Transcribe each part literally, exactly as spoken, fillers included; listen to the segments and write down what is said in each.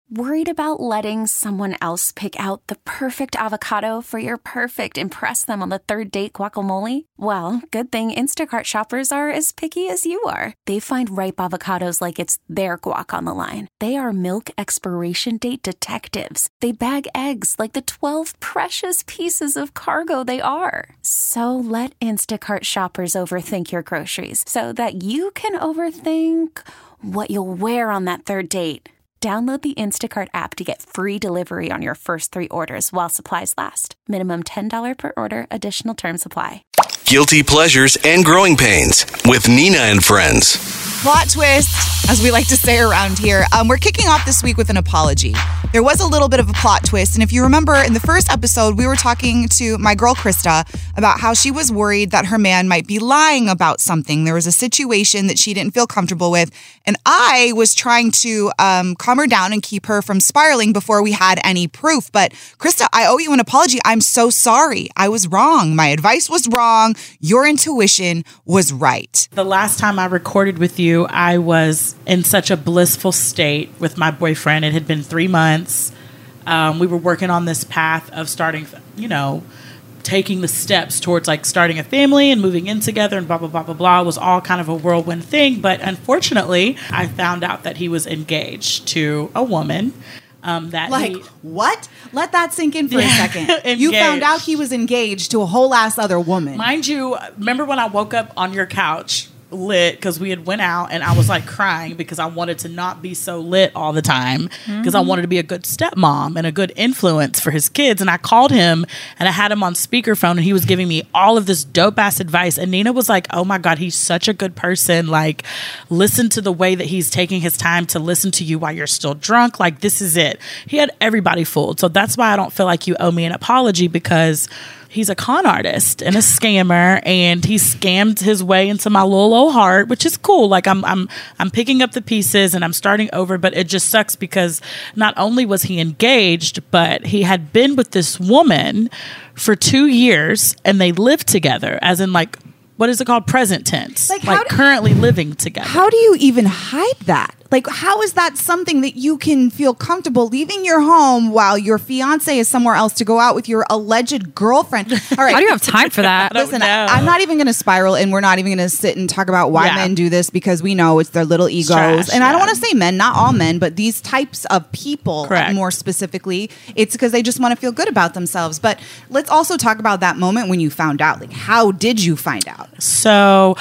Worried about letting someone else pick out the perfect avocado for your perfect impress them on the third date guacamole? Well, good thing Instacart shoppers are as picky as you are. They find ripe avocados like it's their guac on the line. They are milk expiration date detectives. They bag eggs like the twelve precious pieces of cargo they are. So let Instacart shoppers overthink your groceries so that you can overthink what you'll wear on that third date. Download the Instacart app to get free delivery on your first three orders while supplies last. Minimum ten dollars per order. Additional terms apply. Guilty pleasures and growing pains with Nina and Friends. Plot twist, as we like to say around here. Um, we're kicking off this week with an apology. There was a little bit of a plot twist. And if you remember in the first episode, we were talking to my girl, Krista, about how she was worried that her man might be lying about something. There was a situation that she didn't feel comfortable with. And I was trying to um, calm her down and keep her from spiraling before we had any proof. But Krista, I owe you an apology. I'm so sorry. I was wrong. My advice was wrong. Your intuition was right. The last time I recorded with you, I was in such a blissful state with my boyfriend. It had been three months. Um, we were working on this path of starting, you know, taking the steps towards like starting a family and moving in together and blah, blah, blah, blah, blah. It was all kind of a whirlwind thing. But unfortunately, I found out that he was engaged to a woman. Um, that like, he, what? Let that sink in for Yeah, a second. You found out he was engaged to a whole ass other woman. Mind you, remember when I woke up on your couch lit because we had went out and I was like crying because I wanted to not be so lit all the time because mm-hmm. I wanted to be a good stepmom and a good influence for his kids. And I called him and I had him on speakerphone and he was giving me all of this dope ass advice. And Nina was like, oh my God, he's such a good person. Like, listen to the way that he's taking his time to listen to you while you're still drunk. Like, this is it. He had everybody fooled. So that's why I don't feel like you owe me an apology, because he's a con artist and a scammer, and he scammed his way into my little old heart, which is cool. Like I'm, I'm, I'm picking up the pieces and I'm starting over, but it just sucks because not only was he engaged, but he had been with this woman for two years and they lived together, as in like, what is it called? Present tense. Like, like do, currently living together. How do you even hide that? Like, how is that something that you can feel comfortable leaving your home while your fiance is somewhere else to go out with your alleged girlfriend? All right. How do you have time for that? Listen, I, I'm not even going to spiral, and we're not even going to sit and talk about why yeah. men do this, because we know it's their little egos. Trash, and yeah. I don't want to say men, not all men, but these types of people, Correct. more specifically, it's because they just want to feel good about themselves. But let's also talk about that moment when you found out. Like, how did you find out? So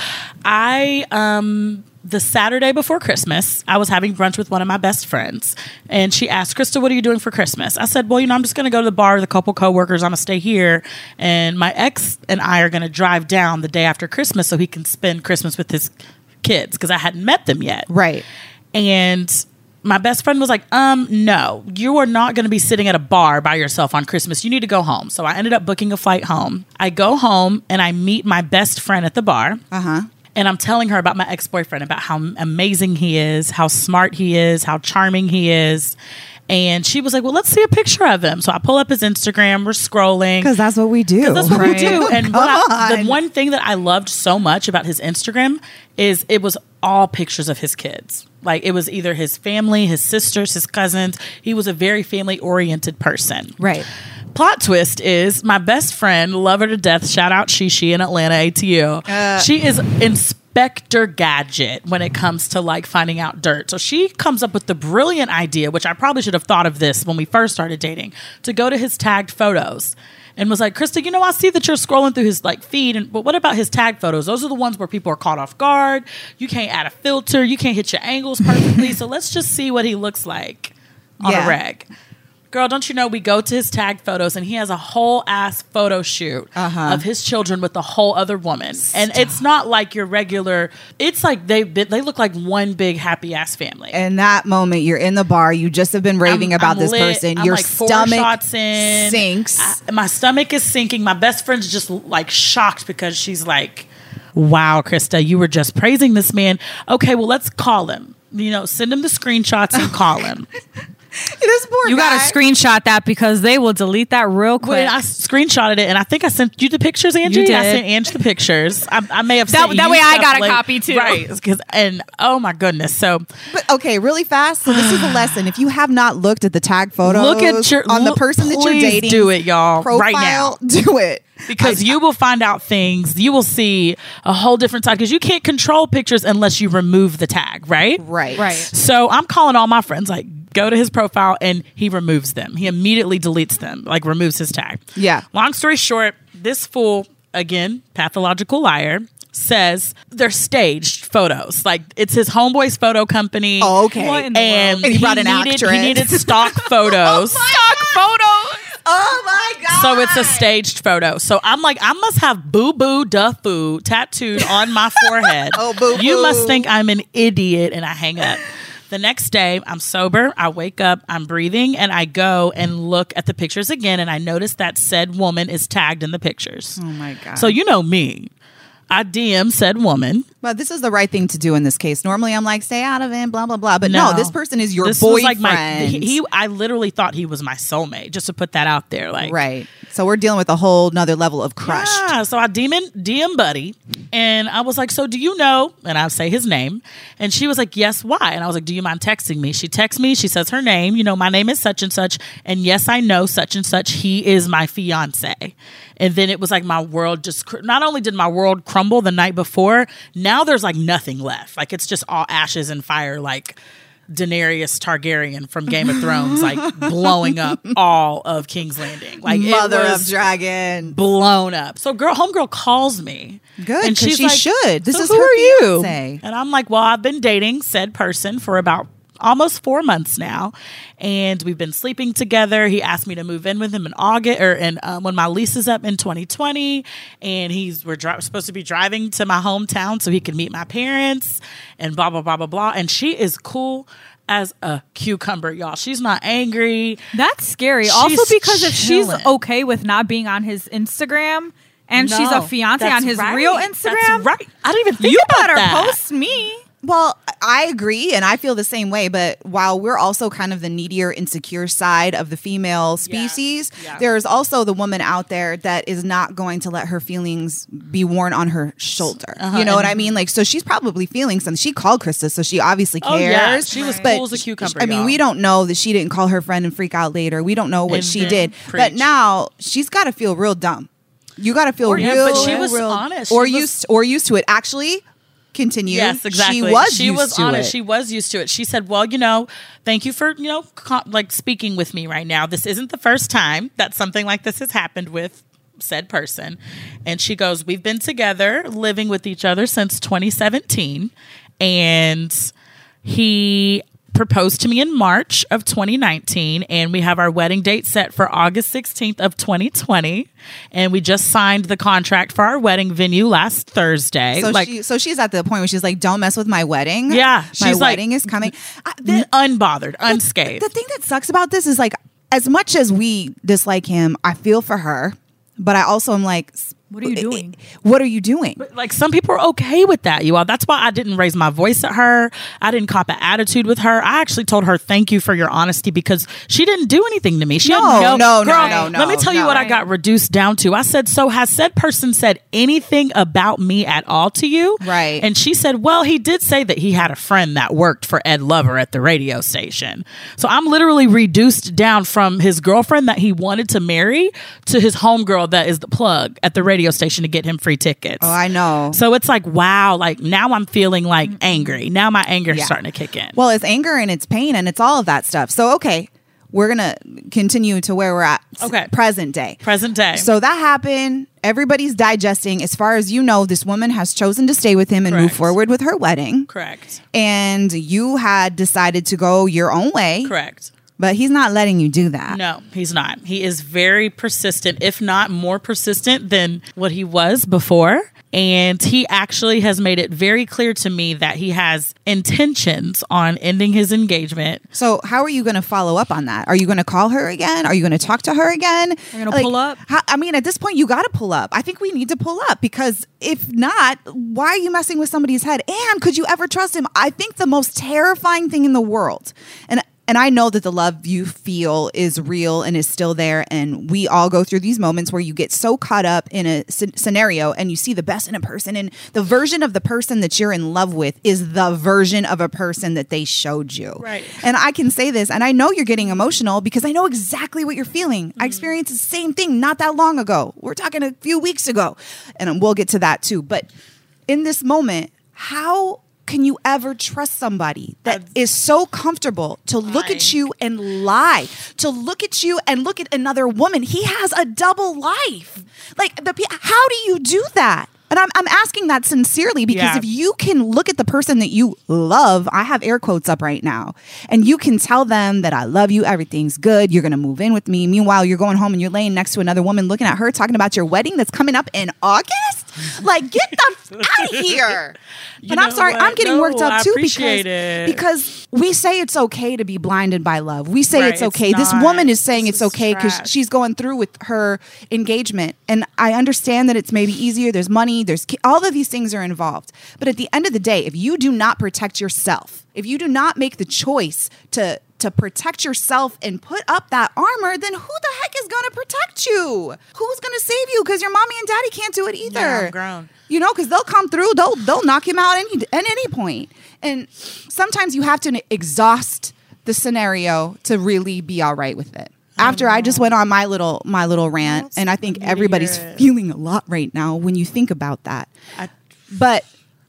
I, um, the Saturday before Christmas, I was having brunch with one of my best friends, and she asked, Krista, what are you doing for Christmas? I said, well, you know, I'm just going to go to the bar with a couple coworkers. I'm going to stay here, and my ex and I are going to drive down the day after Christmas so he can spend Christmas with his kids, because I hadn't met them yet. Right. And my best friend was like, um, no, you are not going to be sitting at a bar by yourself on Christmas. You need to go home. So I ended up booking a flight home. I go home and I meet my best friend at the bar. Uh-huh. And I'm telling her about my ex-boyfriend, about how amazing he is, how smart he is, how charming he is. And she was like, well, let's see a picture of him. So I pull up his Instagram. We're scrolling. Because that's what we do. That's what right? we do. And what I, the one thing that I loved so much about his Instagram is it was all pictures of his kids. Like, it was either his family, his sisters, his cousins. He was a very family-oriented person. Right. Plot twist is my best friend, love her to death, shout out Shishi in Atlanta, A T U. Uh, she is Inspector Gadget when it comes to like finding out dirt. So she comes up with the brilliant idea, which I probably should have thought of this when we first started dating, to go to his tagged photos. And was like, Krista, you know, I see that you're scrolling through his like feed, and but what about his tag photos? Those are the ones where people are caught off guard. You can't add a filter. You can't hit your angles perfectly. So let's just see what he looks like on yeah. a reg. Girl, don't you know, we go to his tagged photos and he has a whole ass photo shoot uh-huh. of his children with a whole other woman. Stop. And it's not like your regular, it's like they they look like one big happy ass family. In that moment, you're in the bar, you just have been raving I'm, about I'm this lit. person. I'm your like stomach shots in. sinks. I, my stomach is sinking. My best friend's just like shocked because she's like, wow, Krista, you were just praising this man. Okay, well, let's call him. You know, send him the screenshots and call him. This boy poor You guy. got to screenshot that because they will delete that real quick. When I screenshotted it, and I think I sent you the pictures, Angie. You did. I sent Angie the pictures. I, I may have That- sent that you way I stuff got a late- copy too. right? Because and oh my goodness, so But okay, really fast. So this is a lesson. If you have not looked at the tag photos look at your on the look- person that you're please dating, do it, y'all, profile, right now. do it. Because I- you will find out things. You will see a whole different side because you can't control pictures unless you remove the tag, right? right, Right. So I'm calling all my friends, like, go to his profile, and he removes them. He immediately deletes them, like removes his tag. Yeah. Long story short, this fool, again, pathological liar, says they're staged photos. Like, it's his homeboy's photo company. Oh, okay. What in the And, And he brought an needed, actress. He needed stock photos. Stock photos. Oh my god. So it's a staged photo. So I'm like, I must have boo boo duh foo tattooed on my forehead. Oh, boo-boo. You must think I'm an idiot, and I hang up. The next day, I'm sober. I wake up, I'm breathing, and I go and look at the pictures again, and I notice that said woman is tagged in the pictures. Oh my god. So you know me. I D M said woman. But this is the right thing to do in this case. Normally, I'm like, stay out of it, blah blah blah. But no, No. this person is your This boyfriend. was like my he, he. I literally thought he was my soulmate. Just to put that out there, like right. So we're dealing with a whole nother level of crush. Yeah, so I D M, D M Buddy, and I was like, so do you know? And I say his name. And she was like, yes, why? And I was like, do you mind texting me? She texts me. She says her name. You know, my name is such and such. And yes, I know such and such. He is my fiance. And then it was like my world just, cr- not only did my world crumble the night before, now there's like nothing left. Like, it's just all ashes and fire, like Daenerys Targaryen from Game of Thrones, like blowing up all of King's Landing. Like, Mother it of was dragon. blown up. So girl, homegirl calls me. Good, And 'cause she's she like, should. This "So is who her are you?" fiance. And I'm like, well, I've been dating said person for about almost four months now, and we've been sleeping together. He asked me to move in with him in August, or and um, when my lease is up in twenty twenty, and he's we're dri- supposed to be driving to my hometown so he can meet my parents, and blah blah blah blah blah. And she is cool as a cucumber, y'all. She's not angry. That's scary. She's also, because if she's chilling. okay with not being on his Instagram and she's No, a fiance that's on his right. real That's Instagram, right? I didn't even think you about better that. post me. Well, I agree, and I feel the same way. But while we're also kind of the needier, insecure side of the female species, Yeah. there is also the woman out there that is not going to let her feelings be worn on her shoulder. Uh-huh, You know what and- I mean? Like, so she's probably feeling something. She called Krista, so she obviously Oh, cares. yeah. She was But cool as a cucumber, I mean, y'all. we don't know that she didn't call her friend and freak out later. We don't know what And she then did. But preach. now she's got to feel real dumb. You got to feel Yeah, real, but she was real, honest. or She was- used, or used to it. Actually, continue. Yes, exactly. She was she used was to honest. it. She was used to it. She said, "Well, you know, thank you for, you know, co- like speaking with me right now. This isn't the first time that something like this has happened with said person." And she goes, "We've been together, living with each other since twenty seventeen, and he proposed to me in March of twenty nineteen, and we have our wedding date set for August sixteenth of twenty twenty, and we just signed the contract for our wedding venue last Thursday." So like, she, so she's at the point where she's like, "Don't mess with my wedding." Yeah, my she's like- wedding is coming. I, n- the, unbothered, unscathed. the thing that sucks about this is like, as much as we dislike him, I feel for her, but I also am like, What are you doing? What are you doing? Like, some people are okay with that, you all. That's why I didn't raise my voice at her. I didn't cop an attitude with her. I actually told her, thank you for your honesty, because she didn't do anything to me. She No, had no, no, no, girl, no, no, Let me tell you no. what I got reduced down to. I said, so has said person said anything about me at all to you? Right. And she said, well, he did say that he had a friend that worked for Ed Lover at the radio station. So I'm literally reduced down from his girlfriend that he wanted to marry to his homegirl that is the plug at the radio station to get him free tickets. Oh, I know. So it's like, wow, like now I'm feeling like angry. Now my anger is Yeah. starting to kick in. Well, it's anger and it's pain and it's all of that stuff. So, okay, we're going to continue to where we're at. Okay. Present day. Present day. So that happened. Everybody's digesting. As far as you know, this woman has chosen to stay with him and move Correct. forward with her wedding. Correct. And you had decided to go your own way. Correct. But he's not letting you do that. No, he's not. He is very persistent, if not more persistent than what he was before. And he actually has made it very clear to me that he has intentions on ending his engagement. So how are you going to follow up on that? Are you going to call her again? Are you going to talk to her again? Are you gonna pull up? How, I mean, at this point, you got to pull up. I think we need to pull up, because if not, why are you messing with somebody's head? And could you ever trust him? I think the most terrifying thing in the world, and And I know that the love you feel is real and is still there. And we all go through these moments where you get so caught up in a c- scenario and you see the best in a person. And the version of the person that you're in love with is the version of a person that they showed you. Right. And I can say this, and I know you're getting emotional because I know exactly what you're feeling. Mm-hmm. I experienced the same thing not that long ago. We're talking a few weeks ago. And we'll get to that too. But in this moment, how can you ever trust somebody that That's is so comfortable to look lying. at you and lie, to look at you and look at another woman? He has a double life. Like, the, how do you do that? And I'm, I'm asking that sincerely because yeah. if you can look at the person that you love, I have air quotes up right now, and you can tell them that I love you, everything's good, you're going to move in with me. Meanwhile, you're going home and you're laying next to another woman looking at her, talking about your wedding that's coming up in August? Like, get the f- out of here. You and I'm sorry, what? I'm getting no, worked up I too appreciate because, it. because we say it's okay to be blinded by love. We say Right, it's okay. it's This not. woman is saying This it's is okay because trash. she's going through with her engagement. And I understand that it's maybe easier. There's money, there's ki- all of these things are involved. But at the end of the day, if you do not protect yourself, if you do not make the choice to to protect yourself and put up that armor, then who the heck is going to protect you? Who's going to save you? Because your mommy and daddy can't do it either. Yeah, I'm grown. You know, because they'll come through, they'll they'll knock him out any, at any point. And sometimes you have to exhaust the scenario to really be all right with it. After I just went on my little my little rant, That's and I think funny to everybody's hear it. feeling a lot right now when you think about that. I, But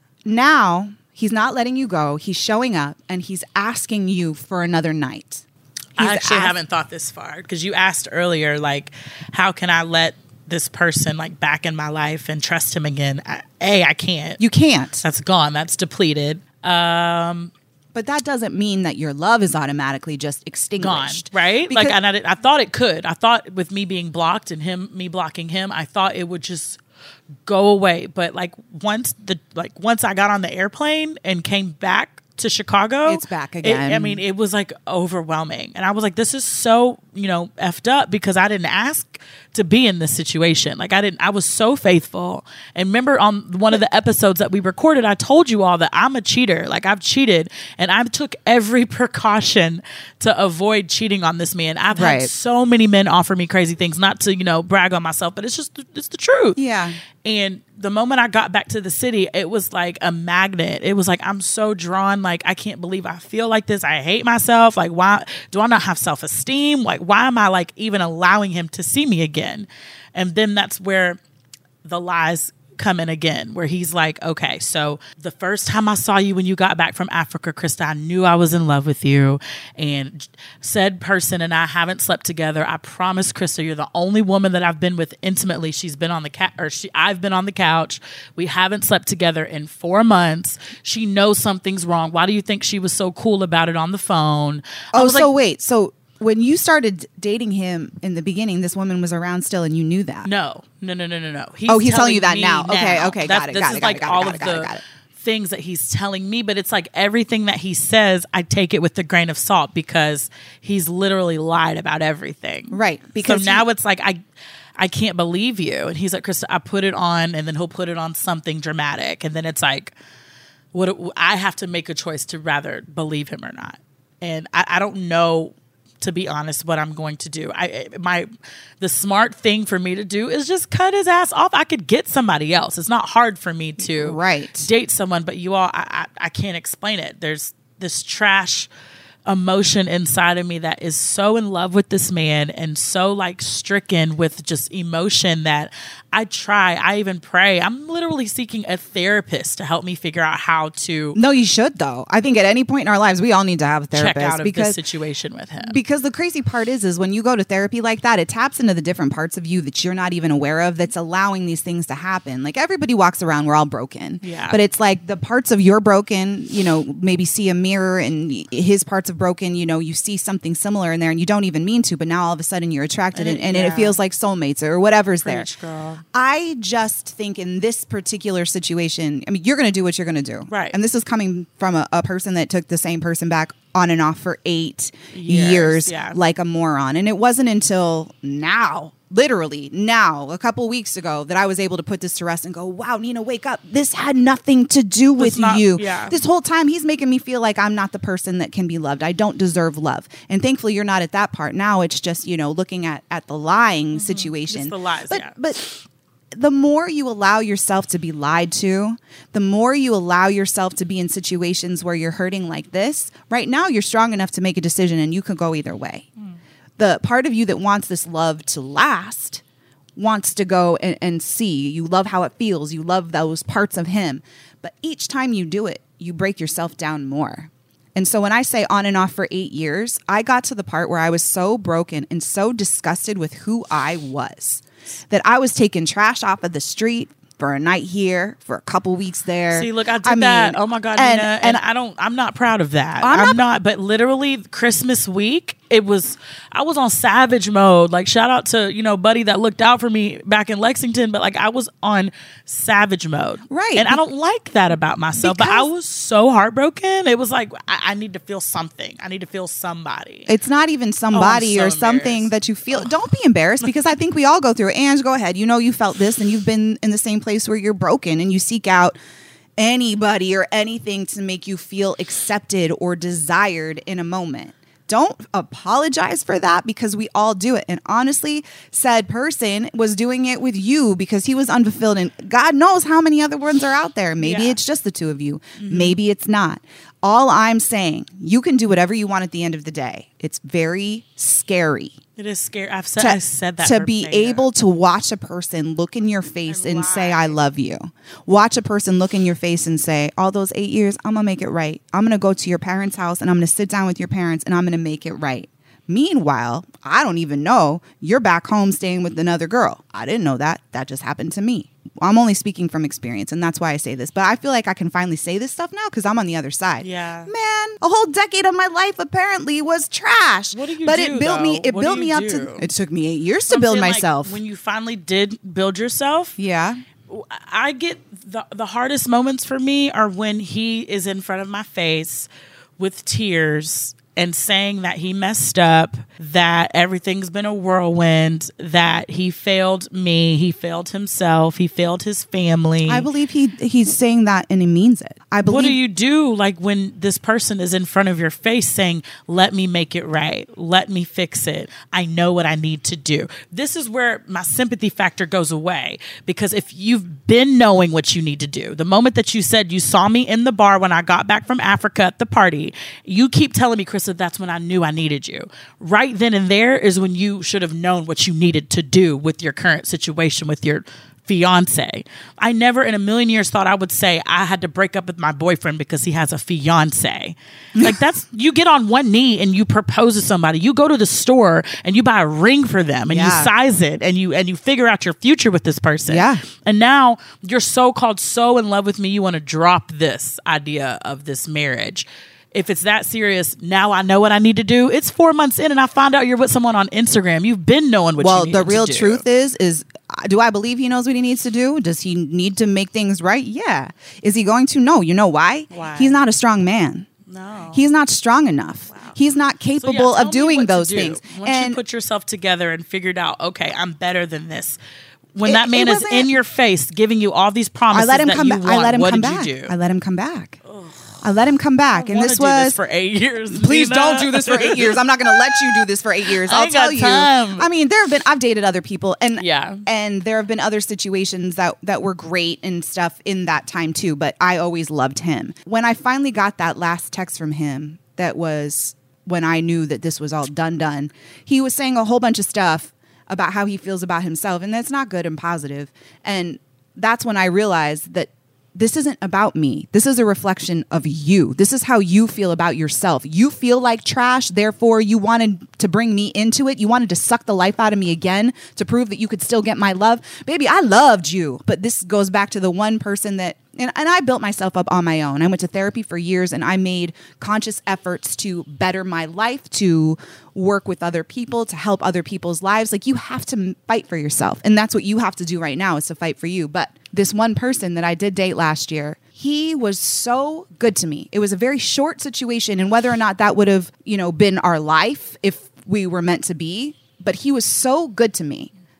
now he's not letting you go. He's showing up and he's asking you for another night. He's I actually ask- haven't thought this far because you asked earlier, like, how can I let this person like back in my life and trust him again? I, A, I can't. You can't. That's gone. That's depleted. Um, But that doesn't mean that your love is automatically just gone. extinguished. Right? Because- like, and I, did- I thought it could. I thought with me being blocked and him, me blocking him, I thought it would just go away. But like once the like once I got on the airplane and came back to Chicago, It's back it- again. I mean, it was like overwhelming, and I was like, "This is so you know effed up," because I didn't ask to be in this situation. Like I didn't. I was so faithful, and remember on one of the episodes that we recorded, I told you all that I'm a cheater. Like I've cheated, and I took every precaution to avoid cheating on this man. I've Right. had so many men offer me crazy things, not to you know brag on myself, but it's just it's the truth. Yeah. And the moment I got back to the city, it was like a magnet. It was like, I'm so drawn. Like, I can't believe I feel like this. I hate myself. Like, why do I not have self-esteem? Like, why am I like even allowing him to see me again? And then that's where the lies come in again, where he's like, okay, so the first time I saw you when you got back from Africa, Krista, I knew I was in love with you. And said person and I haven't slept together. I promise, Krista, you're the only woman that I've been with intimately. She's been on the cat, or she, I've been on the couch. We haven't slept together in four months. She knows something's wrong. Why do you think she was so cool about it on the phone? I Oh, was so like, wait. So when you started dating him in the beginning, this woman was around still and you knew that? No, no, no, no, no, no. He's Oh, he's telling you that me now. Okay, okay, got it, This got is it, got like it, got it, all got of it, got it, the got it. things that he's telling me, but it's like everything that he says, I take it with a grain of salt because he's literally lied about everything. Right, because so now he- it's like I. I can't believe you. And he's like, Krista, I put it on, and then he'll put it on something dramatic. And then it's like, what I have to make a choice to rather believe him or not. And I, I don't know, to be honest, what I'm going to do. I my the smart thing for me to do is just cut his ass off. I could get somebody else. It's not hard for me to Right. date someone, but you all, I, I, I can't explain it. There's this trash emotion inside of me that is so in love with this man and so like stricken with just emotion that I try, I even pray. I'm literally seeking a therapist to help me figure out how to No, you should though. I think at any point in our lives, we all need to have a check therapist out of because this situation with him. because the crazy part is, is when you go to therapy like that, it taps into the different parts of you that you're not even aware of. That's allowing these things to happen. Like everybody walks around, we're all broken. Yeah. But it's like the parts of you're broken. You know, maybe see a mirror and his parts of broken. You know, you see something similar in there, and you don't even mean to, but now all of a sudden you're attracted, and, and Yeah. it feels like soulmates or whatever's there. Preach, girl. I just think in this particular situation, I mean, you're going to do what you're going to do. Right. And this is coming from a, a person that took the same person back on and off for eight Years, years, yeah. like a moron. And it wasn't until now literally now, a couple weeks ago, that I was able to put this to rest and go, wow, Nina, wake up. This had nothing to do with not, you. yeah. This whole time, he's making me feel like I'm not the person that can be loved. I don't deserve love. And thankfully, you're not at that part. Now it's just, you know, looking at, at the lying mm-hmm. situation. Just the lies, but, yeah. But the more you allow yourself to be lied to, the more you allow yourself to be in situations where you're hurting like this, right now you're strong enough to make a decision and you can go either way. Mm. The part of you that wants this love to last wants to go and, and see. You love how it feels. You love those parts of him. But each time you do it, you break yourself down more. And so when I say on and off for eight years, I got to the part where I was so broken and so disgusted with who I was that I was taking trash off of the street for a night here, for a couple weeks there. See, look, I did I that. mean, Oh my God, and, Nina. and And I don't, I'm not proud of that. I'm I'm, not- not, but literally Christmas week, it was, I was on savage mode. Like, shout out to, you know, buddy that looked out for me back in Lexington, but like I was on savage mode. Right. And I don't like that about myself, but I Because- was so heartbroken. It was like, I, I need to feel something. I need to feel somebody. It's not even somebody so or something embarrassed. that you feel. Don't be embarrassed because I think we all go through it. Ange, go ahead. You know you felt this and you've been in the same place where you're broken and you seek out anybody or anything to make you feel accepted or desired in a moment. Don't apologize for that because we all do it. And honestly, said person was doing it with you because he was unfulfilled. And God knows how many other ones are out there. Maybe Yeah. it's just the two of you. Mm-hmm. Maybe it's not. All I'm saying, you can do whatever you want at the end of the day. It's very scary. It is scary. I've said, To, I said that to be verbatim. able to watch a person look in your face And and say, lie. I love you. Watch a person look in your face and say, all those eight years, I'm going to make it right. I'm going to go to your parents' house and I'm going to sit down with your parents and I'm going to make it right. Meanwhile, I don't even know, you're back home staying with another girl. I didn't know that. That just happened to me. I'm only speaking from experience, and that's why I say this. But I feel like I can finally say this stuff now because I'm on the other side. Yeah. Man, a whole decade of my life apparently was trash. What do you but do, it built me. though? It What built do me you up do? to. It took me eight years to I'm build saying, like, myself. when you finally did build yourself, yeah. I get the the hardest moments for me are when he is in front of my face with tears and saying that he messed up, that everything's been a whirlwind, that he failed me, he failed himself, he failed his family. I believe he he's saying that and he means it. I believe. What do you do like when this person is in front of your face saying, let me make it right, let me fix it, I know what I need to do? This is where my sympathy factor goes away, because if you've been knowing what you need to do, the moment that you said you saw me in the bar when I got back from Africa at the party, you keep telling me, Krista, that's when I knew I needed you. Right then and there is when you should have known what you needed to do with your current situation with your fiance. I never in a million years thought I would say I had to break up with my boyfriend because he has a fiance. Like, that's, you get on one knee and you propose to somebody. You go to the store and you buy a ring for them and Yeah. you size it and you and you figure out your future with this person. Yeah. And now you're so called so in love with me, you want to drop this idea of this marriage. If it's that serious, now I know what I need to do. It's four months in and I find out you're with someone on Instagram. You've been knowing what Well, you the needed real to do. truth is, is do I believe he knows what he needs to do? Does he need to make things right? Yeah. Is he going to? No. You know why? Why? He's not a strong man. No. He's not strong enough. He's not So, yeah, capable tell of me doing what to those do. things. Once and you put yourself together and figured out, okay, I'm better than this. When It- that man it is wasn't- in your face giving you all these I promises let him that come you back. want, I let him what come did back. you do? I let him come back. I let him come back. I And wanna this do was this for eight years. Please Nina. don't do this for eight years. I'm not going to let you do this for eight years. I I'll ain't tell got you. time. I mean, there have been. I've dated other people, and Yeah. and there have been other situations that that were great and stuff in that time too. But I always loved him. When I finally got that last text from him, that was when I knew that this was all done. Done. He was saying a whole bunch of stuff about how he feels about himself, and that's not good and positive. And that's when I realized that this isn't about me. This is a reflection of you. This is how you feel about yourself. You feel like trash, therefore you wanted to bring me into it. You wanted to suck the life out of me again to prove that you could still get my love. Baby, I loved you. But this goes back to the one person that, and, and I built myself up on my own. I went to therapy for years and I made conscious efforts to better my life, to work with other people, to help other people's lives. Like, you have to fight for yourself. And that's what you have to do right now, is to fight for you. But this one person that I did date last year, he was so good to me. It was a very short situation, and whether or not that would have, you know, been our life if we were meant to be, but he was so good to me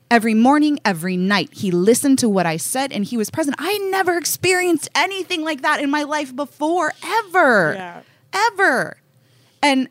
Every morning, every night, he listened to what I said and he was present. I never experienced anything like that in my life before, ever, Yeah. ever. And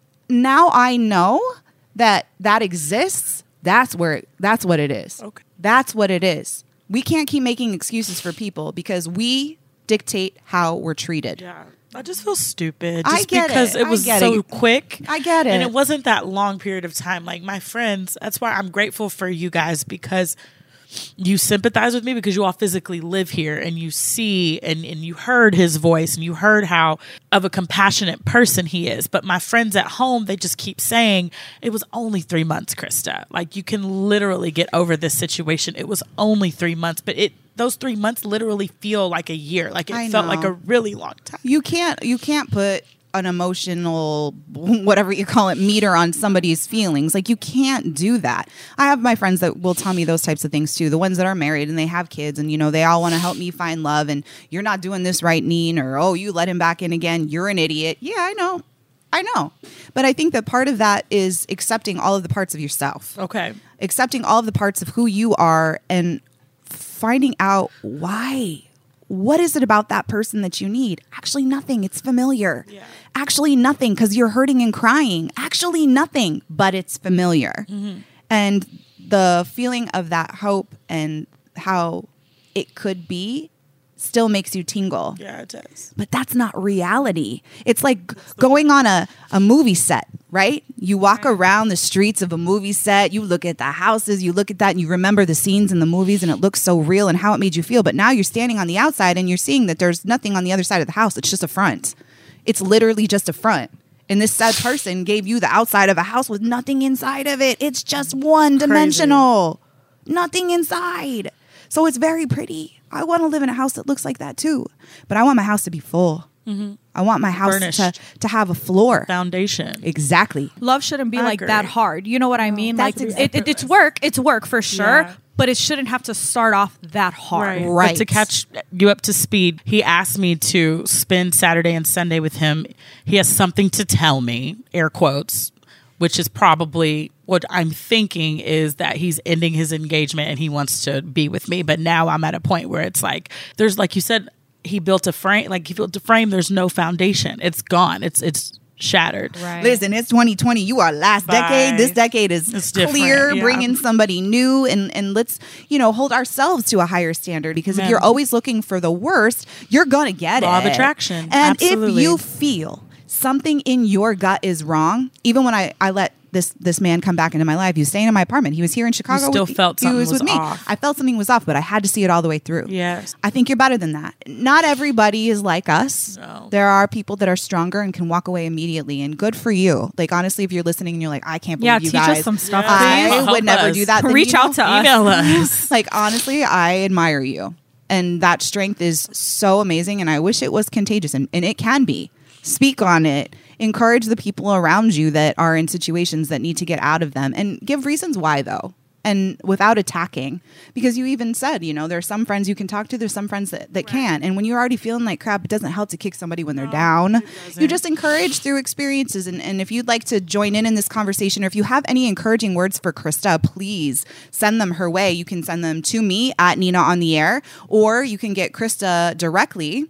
now I know that that exists. That's where, that's what it is. Okay. That's what it is. We can't keep making excuses for people because we dictate how we're treated. Yeah. I just feel stupid I just get because it. it I was get so it. quick. I get it. And it wasn't that long period of time. Like my friends, that's why I'm grateful for you guys because you sympathize with me because you all physically live here and you see and, and you heard his voice and you heard how of a compassionate person he is. But my friends at home, they just keep saying it was only three months, Krista. Like you can literally get over this situation. It was only three months, but it those three months literally feel like a year. Like it I felt know. like a really long time. You can't you can't put an emotional whatever you call it meter on somebody's feelings. Like you can't do that. I have my friends that will tell me those types of things too. The ones that are married and they have kids and you know they all want to help me find love and you're not doing this right, Neen, or oh you let him back in again. You're an idiot. Yeah, I know. I know. But I think that part of that is accepting all of the parts of yourself. Okay. Accepting all of the parts of who you are and finding out why. What is it about that person that you need? Actually, nothing. It's familiar. Yeah. Actually, nothing because you're hurting and crying. Actually, nothing, but it's familiar. Mm-hmm. And the feeling of that hope and how it could be still makes you tingle. Yeah, it does. But that's not reality. It's like g- going on a, a movie set, right? You walk around the streets of a movie set, you look at the houses, you look at that and you remember the scenes in the movies and it looks so real and how it made you feel. But now you're standing on the outside and you're seeing that there's nothing on the other side of the house. It's just a front. It's literally just a front. And this sad person gave you the outside of a house with nothing inside of it. It's just one dimensional. Nothing inside. So it's very pretty. I want to live in a house that looks like that too. But I want my house to be full. Mm-hmm. I want my house Furnished. to, to have a floor. Foundation. Exactly. Love shouldn't be I like agree. that hard. You know what I mean? That's like exactly it, it, it's work. It's work for sure. Yeah. But it shouldn't have to start off that hard. Right. Right. But to catch you up to speed, he asked me to spend Saturday and Sunday with him. He has something to tell me, air quotes, which is probably what I'm thinking is that he's ending his engagement and he wants to be with me. But now I'm at a point where it's like, there's, like you said, he built a frame, like he built a frame. There's no foundation. It's gone. It's, it's shattered. Right. Listen, it's twenty twenty. You are last Bye. decade. This decade is It's different, clear. yeah. Bring in somebody new and, and let's, you know, hold ourselves to a higher standard because if Amen. you're always looking for the worst, you're going to get Law it. of attraction. And Absolutely. if you feel something in your gut is wrong, even when I, I let this this man come back into my life, he was staying in my apartment. He was here in Chicago. still with, felt he something was with was me. off. I felt something was off, but I had to see it all the way through. Yes. I think you're better than that. Not everybody is like us. No. There are people that are stronger and can walk away immediately, and good for you. Like honestly, if you're listening and you're like, I can't believe Yeah, you teach us guys. some stuff, I please. would Help never us. do that. Then, Reach you know, out to us. Email us. Like honestly, I admire you, and that strength is so amazing. And I wish it was contagious, and, and it can be. Speak on it. Encourage the people around you that are in situations that need to get out of them, and give reasons why though. And without attacking, because you even said, you know, there's some friends you can talk to, there's some friends that, that can. And when you're already feeling like crap, it doesn't help to kick somebody when they're down. You just encourage through experiences. And, and if you'd like to join in in this conversation, or if you have any encouraging words for Krista, please send them her way. You can send them to me at Nina on the Air, or you can get Krista directly.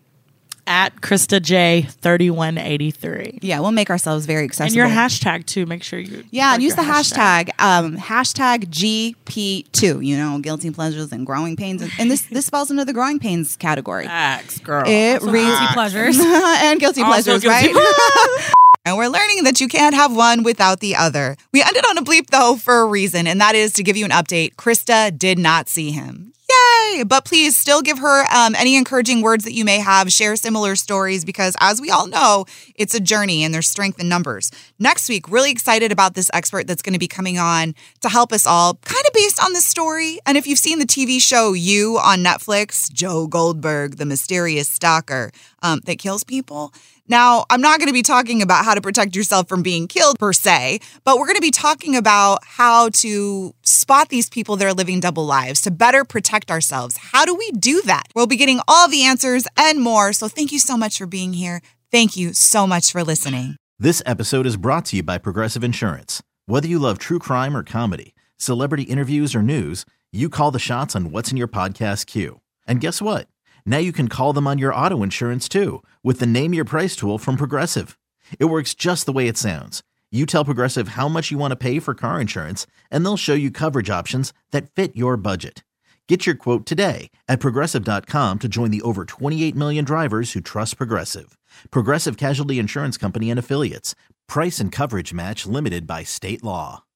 At Krista J thirty-one eighty-three. Yeah, we'll make ourselves very accessible. And your hashtag too. Make sure you Yeah, plug and use the your hashtag, um, hashtag G P two, you know, guilty pleasures and growing pains. And, and this this falls into the growing pains category. Facts, girl. It Also reads Guilty pleasures. and guilty Also pleasures, guilty- right? And we're learning that you can't have one without the other. We ended on a bleep, though, for a reason, and that is to give you an update. Krista did not see him. Yay! But please still give her um, any encouraging words that you may have. Share similar stories because, as we all know, it's a journey and there's strength in numbers. Next week, really excited about this expert that's going to be coming on to help us all, kind of based on this story. And if you've seen the T V show You on Netflix, Joe Goldberg, the mysterious stalker um, that kills people. Now, I'm not going to be talking about how to protect yourself from being killed per se, but we're going to be talking about how to spot these people that are living double lives, to better protect ourselves. How do we do that? We'll be getting all the answers and more. So thank you so much for being here. Thank you so much for listening. This episode is brought to you by Progressive Insurance. Whether you love true crime or comedy, Celebrity interviews or news, you call the shots on what's in your podcast queue. And guess what? Now you can call them on your auto insurance too with the Name Your Price tool from Progressive. It works just the way it sounds. You tell Progressive how much you want to pay for car insurance, and they'll show you coverage options that fit your budget. Get your quote today at Progressive dot com to join the over twenty-eight million drivers who trust Progressive. Progressive Casualty Insurance Company and Affiliates. Price and coverage match limited by state law.